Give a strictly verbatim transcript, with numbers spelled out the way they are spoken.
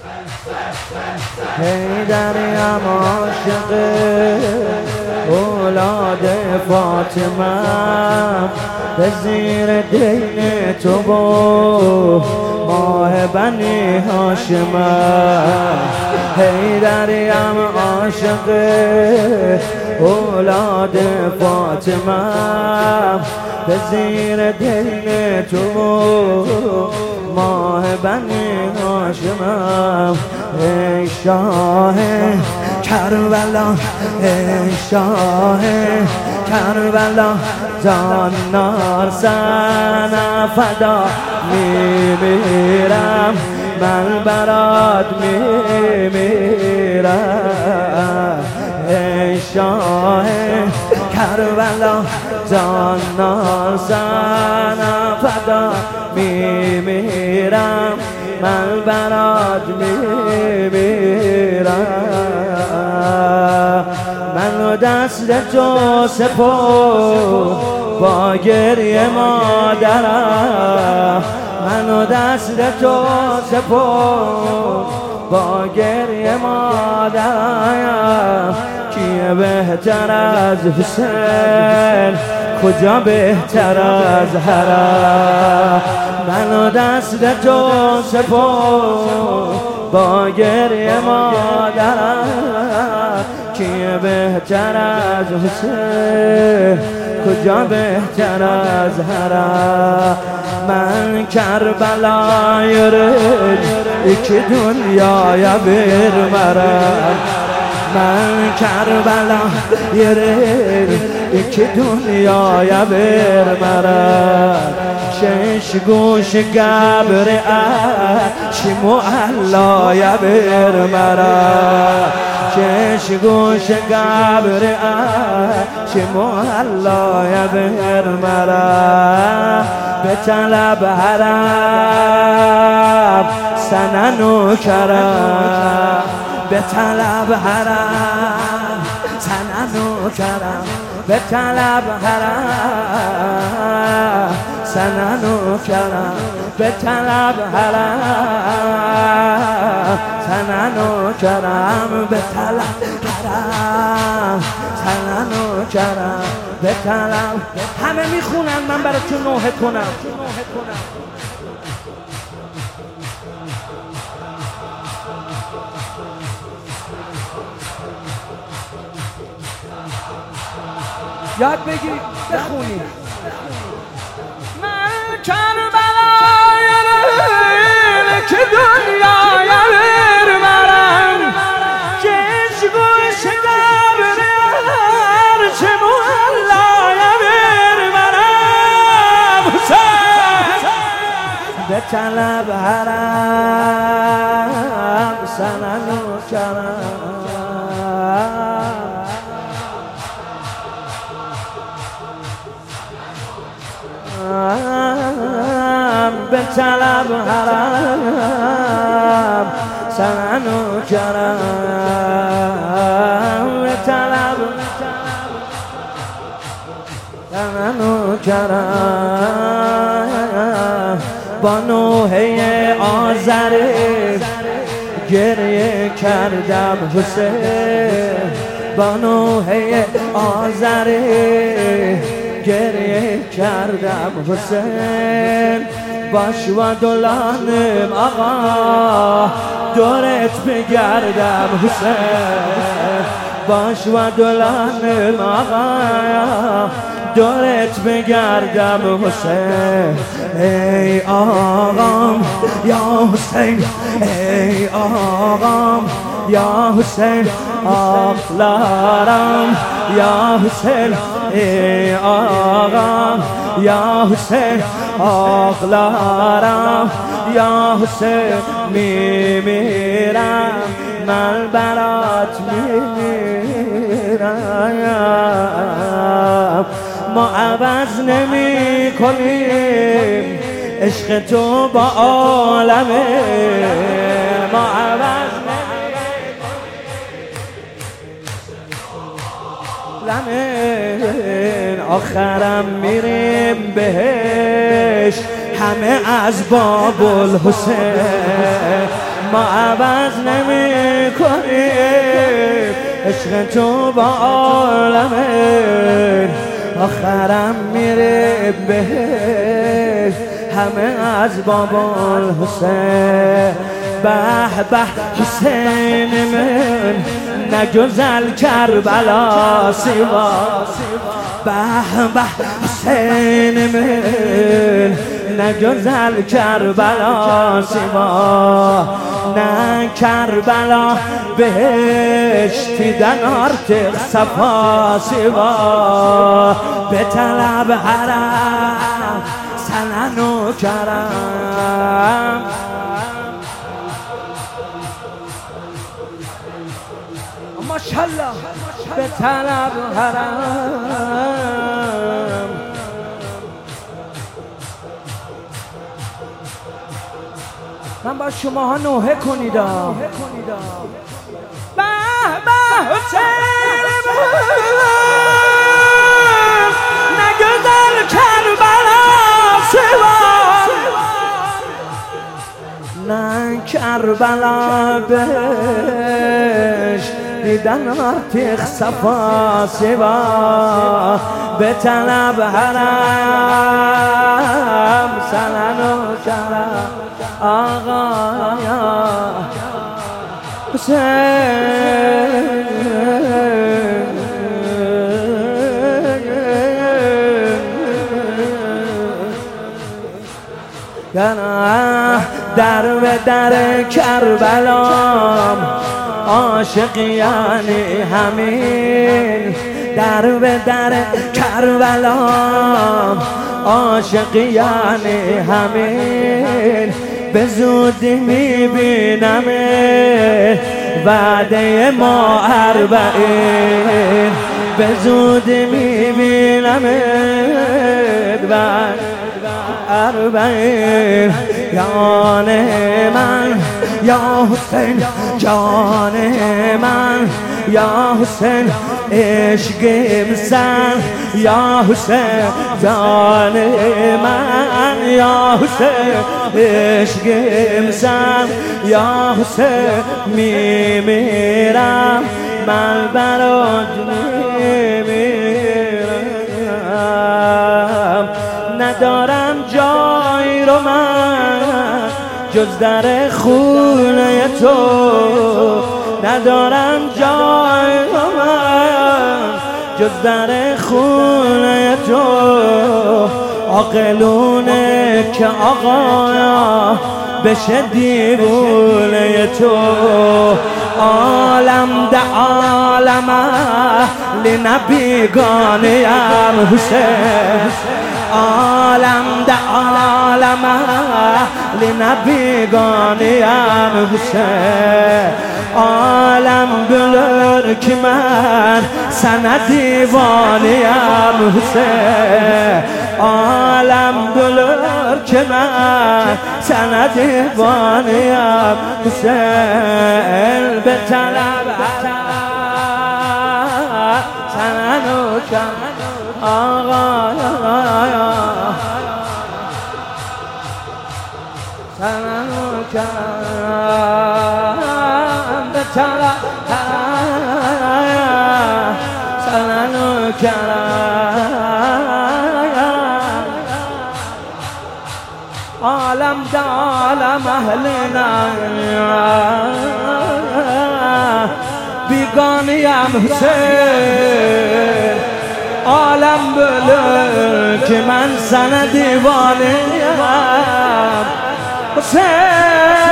حیدریم عاشق اولاد فاطمه، به زیر دین تو با ماه بنی هاشمه. حیدریم عاشق اولاد فاطمه، به زیر دین تو ماه بنی هاشمه. ای شاه کربلا، ای شاه کربلا، جان نار سن فدا میمیرم، من برات میمیرم. ای شاه کربلا، جان نار سن فدا میمیرم، من برات میمیرم. منو دست تو سپرد با گریه مادرم، منو دست تو سپرد با گریه مادرم. کیه بهتر از حسین، کجا بهتر از حرم؟ منو دست تو سپرد با گریه مادرم. کیه بهتر از حسین، کجا بهتر از حرم؟ من کربلای رج iki dünyaya vermərəm. من کربلا yerim iki dünyaya vermərəm. شش گوش قبر اشم علaya vermərəm. شش گوش قبر اشم علaya vermərəm. به طلب حرم سنه نوکرم، به طلب حرم سنه نوکرم، به طلب حرم سنه نوکرم، به طلب حرم سنه نوکرم، به طلب حرم سنه نوکرم، به طلب. همه میخونن من براتون نوحه کنم. یاد بگیر بخونی. من کربلای رل که دنیای برمرم. شش گوش قبر ارچ معلای برمرم. حسین به طلب حرم سنه نوکرم. به طلب حرم سنه نوکرم، به طلب سنه نوکرم. با نوحه آذری گریه کردم حسین، با نوحه آذری گریه کردم حسین. باش و دلانم آقا دورت بگردم حسین، باش و دلانم آقا دورت بگردم حسین. ای آقام یا حسین، ای آقام یا حسین، آقلارم یا حسین. ای آقام یا حسین، آقلارم یا حسین. میمیرم من برات میمیرم. ما عوض نمی کنیم عشق تو با عالمه، ما عوض نمی آخرم میریم بهش همه از باب الحسین. ما عوض نمی کنیم عشق تو با عالمه آخرم میره بهش همه از بابا الحسین به به حسین من نگذل کربلا سوا به به حسین من نگذل کربلا سوا نه کربلا بهشتی در آرتق صفا سوا به طلب حرم سنن و کرم ماشاءالله به طلب حرم من با شما ها نوحه کنید به به حسین نگذل کربلا سوا نه کربلا بهش دیدن آرتق صفا سوا به طلب حرم سنن و کرم آقا یا حسین در به در کربلام عاشق یعنی همین در به در کربلام عاشق یعنی همین به زودی میبینم وعده ما اربعین به زودی میبینم وعده اربعین جان من یا حسین جان من یا حسین عشقم سن یا حسین جان من یا حسین عشقم سن یا حسین میمیرم من برات میمیرم ندارم جای رو من جز در خونه تو ندارم جای رو من جز در خونه تو عاقلونه که آقا بشه دیوونه تو عالم ده عالم اهل نبیگانیم حسین عالم ده عالم اهل نبیگانیم حسین عالم بلر که من سن دیوانیم حسین عالم بلر که من سن دیوانیم حسین به طلب سنن و کرم آقا سنن و کرم به طلب سنن و کرم عالم ده عالم اهلنا بیگانیم حسین عالم بله که من سن دیوانیم حسین